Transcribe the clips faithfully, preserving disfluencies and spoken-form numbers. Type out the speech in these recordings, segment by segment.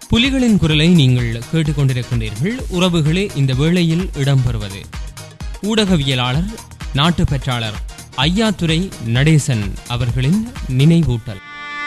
புலிகளின் குரலை நீங்கள் கேட்டுக்கொண்டிருக்கின்றீர்கள். உறவுகளே, இந்த வேளையில் இடம்பெறுவது ஊடகவியலாளர் நாட்டுப்பற்றாளர் ஐயாத்துரை நடேசன் அவர்களின் நினைவூட்டல்.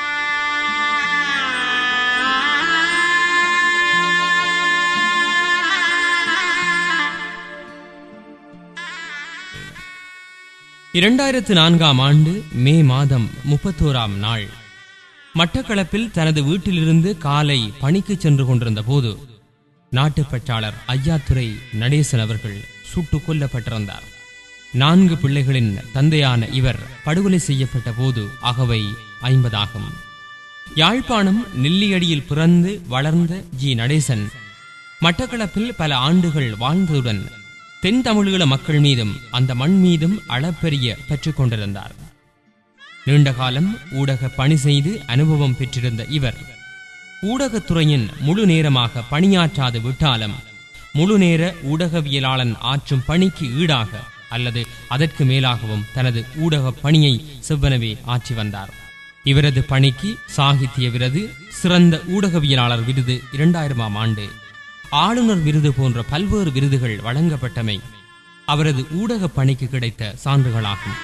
இரண்டாயிரத்து நான்காம் ஆண்டு மே மாதம் முப்பத்தோராம் நாள் மட்டக்களப்பில் தனது வீட்டிலிருந்து காலை பணிக்கு சென்று கொண்டிருந்த போது நாட்டுப்பற்றாளர் ஐயாத்துரை நடேசன் அவர்கள் சுட்டுக் கொல்லப்பட்டிருந்தார். நான்கு பிள்ளைகளின் தந்தையான இவர் படுகொலை செய்யப்பட்ட போது அகவை ஐம்பதாகும். யாழ்ப்பாணம் நெல்லியடியில் பிறந்து வளர்ந்த ஜி நடேசன் மட்டக்களப்பில் பல ஆண்டுகள் வாழ்ந்ததுடன் தென் தமிழீழ மக்கள் மீதும் அந்த மண் மீதும் அளப்பெரிய பெற்றுக் கொண்டிருந்தார். நீண்ட காலம் ஊடக பணி செய்து அனுபவம் பெற்றிருந்த இவர் ஊடகத்துறையின் முழு நேரமாக பணியாற்றாது விட்டாலும் முழு நேர ஊடகவியலாளன் ஆற்றும் பணிக்கு ஈடாக அல்லது அதற்கு மேலாகவும் தனது ஊடக பணியை செவ்வனவே ஆற்றி வந்தார். இவரது பணிக்கு சாகித்ய விருது, சிறந்த ஊடகவியலாளர் விருது இரண்டாயிரமாம் ஆண்டு, ஆளுநர் விருது போன்ற பல்வேறு விருதுகள் வழங்கப்பட்டமை அவரது ஊடக பணிக்கு கிடைத்த சான்றுகளாகும்.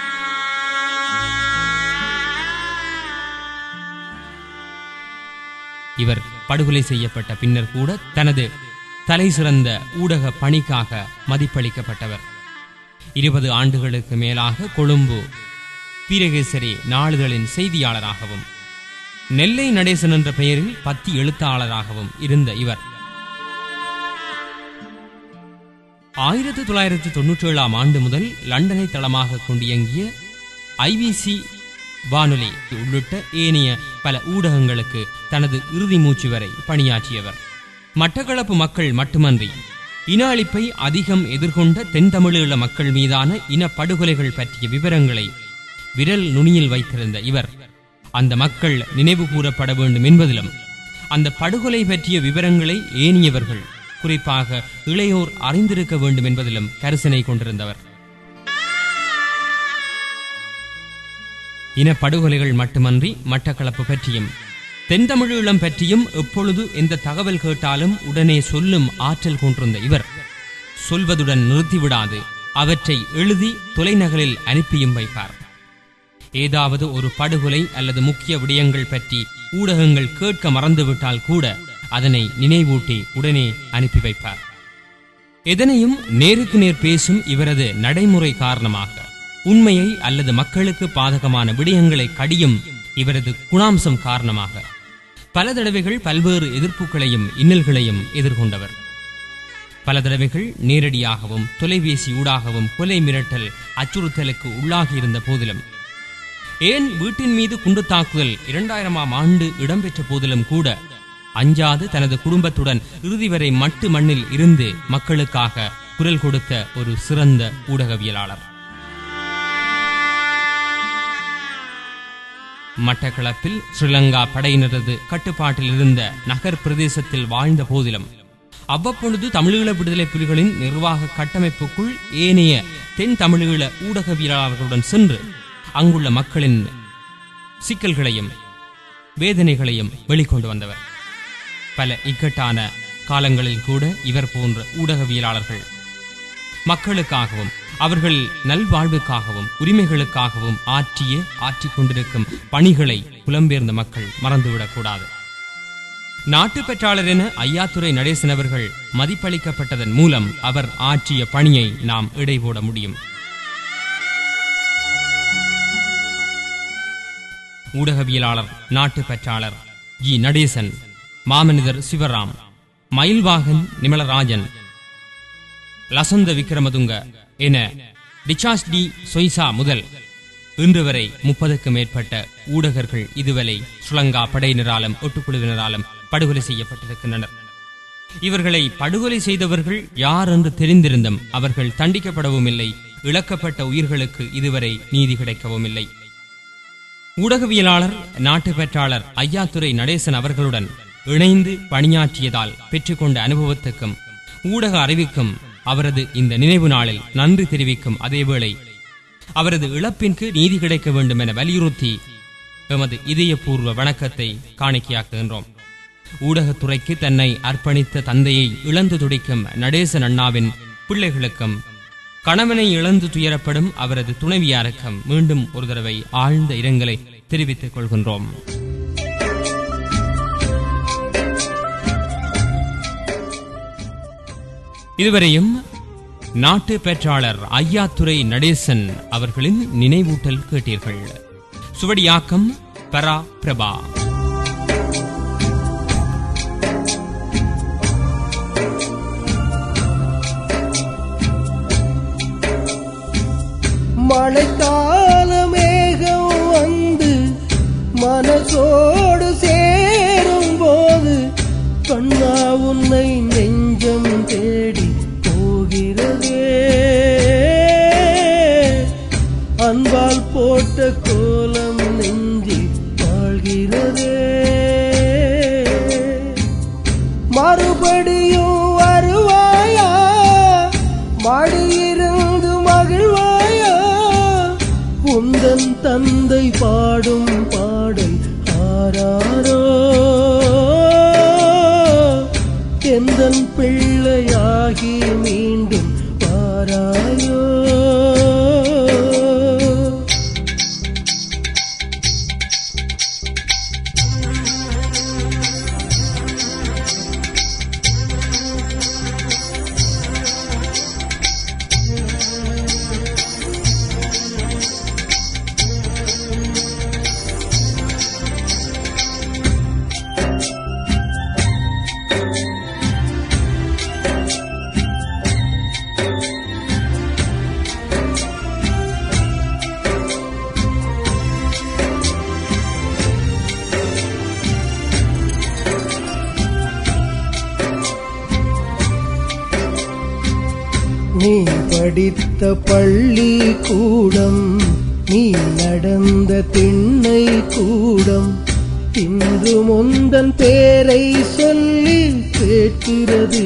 இவர் படுகொலை செய்யப்பட்ட பின்னர் கூட தனது தலை சிறந்த ஊடக பணிக்காக மதிப்பளிக்கப்பட்டவர். இருபது ஆண்டுகளுக்கு மேலாக கொழும்பு வீரகேசரி நாளிதழின் செய்தியாளராகவும் நெல்லை நடேசன் என்ற பெயரில் பத்தி எழுத்தாளராகவும் இருந்த இவர் ஆயிரத்தி தொள்ளாயிரத்தி தொன்னூற்றி ஏழாம் ஆண்டு முதல் லண்டனை தளமாக கொண்டியங்கிய ஐபிசி வானொலி உள்ளிட்ட ஏனைய பல ஊடகங்களுக்கு தனது இறுதி மூச்சு வரை பணியாற்றியவர். மட்டக்களப்பு மக்கள் மட்டுமன்றி இன அழிப்பை அதிகம் எதிர்கொண்ட தென் தமிழீழ மக்கள் மீதான இன படுகொலைகள் பற்றிய விவரங்களை விரல் நுனியில் வைத்திருந்த இவர் அந்த மக்கள் நினைவு கூறப்பட வேண்டும் என்பதிலும் அந்த படுகொலை பற்றிய விவரங்களை ஏனியவர்கள் குறிப்பாக இளையோர் அறிந்திருக்க வேண்டும் என்பதிலும் கரிசனை கொண்டிருந்தவர். இனப்படுகொலைகள் மட்டுமன்றி மட்டக்களப்பு பற்றியும் தென் தமிழீழம் பற்றியும் எப்பொழுது எந்த தகவல் கேட்டாலும் உடனே சொல்லும் ஆற்றல் கொண்டிருந்த இவர் சொல்வதுடன் நிறுத்திவிடாது அவற்றை எழுதி தொலைநகலில் அனுப்பியும் வைப்பார். ஏதாவது ஒரு படுகொலை அல்லது முக்கிய விடயங்கள் பற்றி ஊடகங்கள் கேட்க மறந்துவிட்டால் கூட அதனை நினைவூட்டி உடனே அனுப்பி வைப்பார். எதனையும் நேருக்கு நேர் பேசும் இவரது நடைமுறை காரணமாக உண்மையை அல்லது மக்களுக்கு பாதகமான விடயங்களை கடியும் இவரது குணாம்சம் காரணமாக பல தடவைகள் பல்வேறு எதிர்ப்புகளையும் இன்னல்களையும் எதிர்கொண்டவர். பல தடவைகள் நேரடியாகவும் தொலைபேசி ஊடாகவும் கொலை மிரட்டல் அச்சுறுத்தலுக்கு உள்ளாகியிருந்த போதிலும், ஏன் வீட்டின் மீது குண்டு தாக்குதல் இரண்டாயிரமாம் ஆண்டு இடம்பெற்ற போதிலும் கூட அஞ்சாது தனது குடும்பத்துடன் இறுதி வரை மட்டு மண்ணில் இருந்து மக்களுக்காக குரல் கொடுத்த ஒரு சிறந்த ஊடகவியலாளர். மட்டக்களப்பில் ஸ்ரீலங்கா படையினரது கட்டுப்பாட்டில் இருந்த நகர் பிரதேசத்தில் வாழ்ந்த போதிலும் அவ்வப்பொழுது தமிழீழ விடுதலை புலிகளின் நிர்வாக கட்டமைப்புக்குள் ஏனைய தென் தமிழீழ ஊடகவியலாளர்களுடன் சென்று அங்குள்ள மக்களின் சிக்கல்களையும் வேதனைகளையும் வெளிக்கொண்டு வந்தவர். பல இக்கட்டான காலங்களில் கூட இவர் போன்ற ஊடகவியலாளர்கள் மக்களுக்காகவும் அவர்கள் நல்வாழ்வுக்காகவும் உரிமைகளுக்காகவும் ஆற்றிய ஆற்றிக் கொண்டிருக்கும் பணிகளை புலம்பெயர்ந்த மக்கள் மறந்துவிடக்கூடாது. நாட்டுப்பற்றாளர் என ஐயாத்துரை நடேசன் அவர்கள் மதிப்பளிக்கப்பட்டதன் மூலம் அவர் ஆற்றிய பணியை நாம் இடைபோட முடியும். ஊடகவியலாளர் நாட்டுப்பற்றாளர் ஜி நடேசன், மாமனிதர் சிவராம், மயில்வாகன் நிமலராஜன், லசந்த விக்ரமதுங்க என டிசாஸ் டி சொய்சா முதல் இன்று வரை முப்பதுக்கும் மேற்பட்ட ஊடகர்கள் இதுவரை ஸ்ரீலங்கா படையினராலும் ஒட்டுக்குழுவினராலும் படுகொலை செய்யப்பட்டிருக்கின்றனர். இவர்களை படுகொலை செய்தவர்கள் யார் என்று தெரிந்திருந்தும் அவர்கள் தண்டிக்கப்படவும் இல்லை. இழக்கப்பட்ட உயிர்களுக்கு இதுவரை நீதி கிடைக்கவும் இல்லை. ஊடகவியலாளர் நாட்டுப்பற்றாளர் ஐயாத்துரை நடேசன் அவர்களுடன் இணைந்து பணியாற்றியதால் பெற்றுக்கொண்ட அனுபவத்துக்கும் ஊடக அறிவுக்கும் அவரது இந்த நினைவு நாளில் நன்றி தெரிவிக்கும் அதேவேளை அவரது இழப்பிற்கு நீதி கிடைக்க வேண்டும் என வலியுறுத்தி எமது இதயபூர்வ வணக்கத்தை காணிக்கையாக்குகின்றோம். ஊடகத்துறைக்கு தன்னை அர்ப்பணித்த தந்தையை இழந்து துடிக்கும் நடேசன் அண்ணாவின் பிள்ளைகளுக்கும் கணவனை இழந்து துயரப்படும் அவரது துணைவியாருக்கும் மீண்டும் ஒரு தடவை ஆழ்ந்த இரங்கலை தெரிவித்துக் கொள்கின்றோம். இதுவரையும் நாட்டு பேச்சாளர் ஐயாத்துரை நடேசன் அவர்களின் நினைவூட்டல் கேட்டீர்கள். சுவடியாக்கம் பரா பிரபா. மழைக்கால மேகம் வந்து மனசோடு சேரும் போது கண்ணா உன்னை நெஞ்சம் தேடி போகிறதே. அன்பால் போட்ட கோலம் நெஞ்சி வாழ்கிறதே. மறுபடியும் வருவாயா, மடியிருந்து மகிழ்வாயா, உந்தன் தந்தை பாடும் பாடல் ஆராரோ, எந்தன் பிள்ளையாகி மீண்டும் வாராயோ. நீ படித்த பள்ளி கூடம், நீ நடந்த திண்ணை கூடம், இன்று முந்தன் பேரை சொல்லி கேட்கிறது.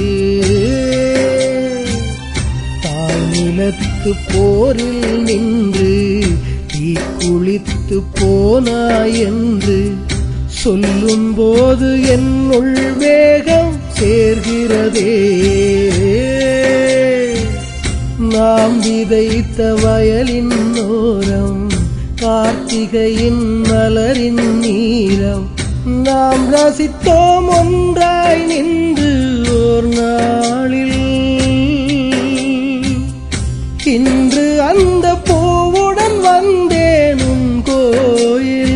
தாய் நிலத்து போரில் நின்று தீ குளித்து போனாய் என்று சொல்லும் போது என்னுள் வேகம் சேர்கிறதே. நாம் விதைத்த வயலின் ஓரம் கார்த்திகையின் மலரின் நீரம், நாம் ரசித்தோம் ஒன்றாய் நின்று ஓர் நாளில். இன்று அந்த பூவுடன் வந்தேன் உன் கோயில்.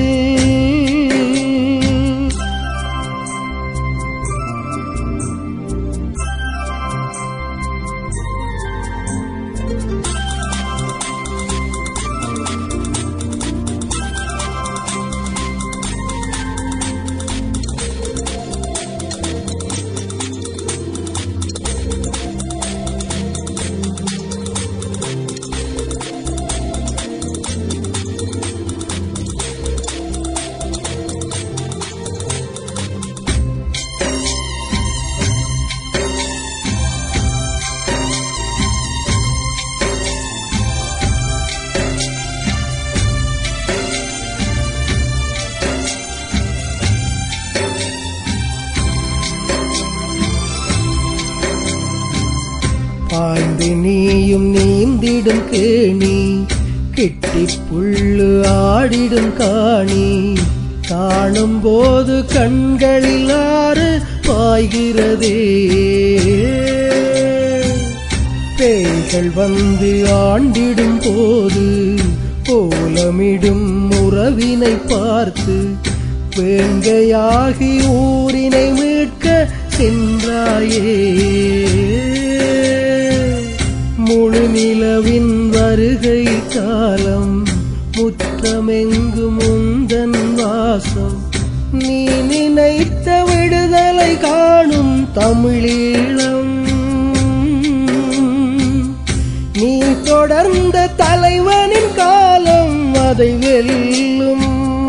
பாய்ந்து நீயும் நீந்திடும் கேணி, கெட்டி புல்லு ஆடிடும் காணி, காணும் போது கண்களில் ஆறு பாய்கிறதே. பேய்கள் வந்து ஆண்டிடும் போது கோலமிடும் உறவினை பார்த்து வேங்கையாகி ஊரினை மீட்க சென்றாயே. முழு நிலவின் வருகை காலம், முற்றமெங்கும் முந்தன் வாசம், நீ நினைத்த விடுதலை காணும் தமிழீழம். நீ தொடர்ந்த தலைவனின் காலம் அதை வெல்லும்.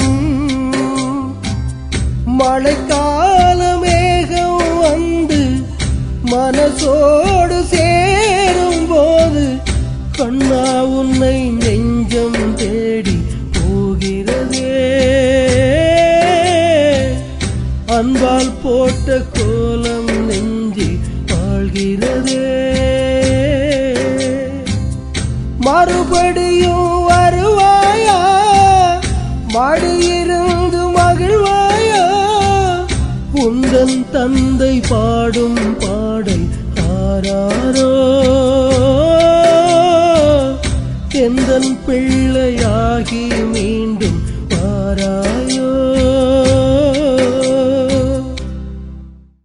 மழைக்கால மேகம் வந்து மனசோடு சேரும் போது கண்ணா உன்னை நெஞ்சம் தேடி போகிறதே. அன்பால் போட்ட கோலம் நெஞ்சி வாழ்கிறதே. மறுபடியும் வருவாயா, மடியிருந்து மகிழ்வாயா, உந்தன் தந்தை பாடும் பாடல் ஆராரோ, எந்தன் பிள்ளையாகி மீண்டும் வாராயோ.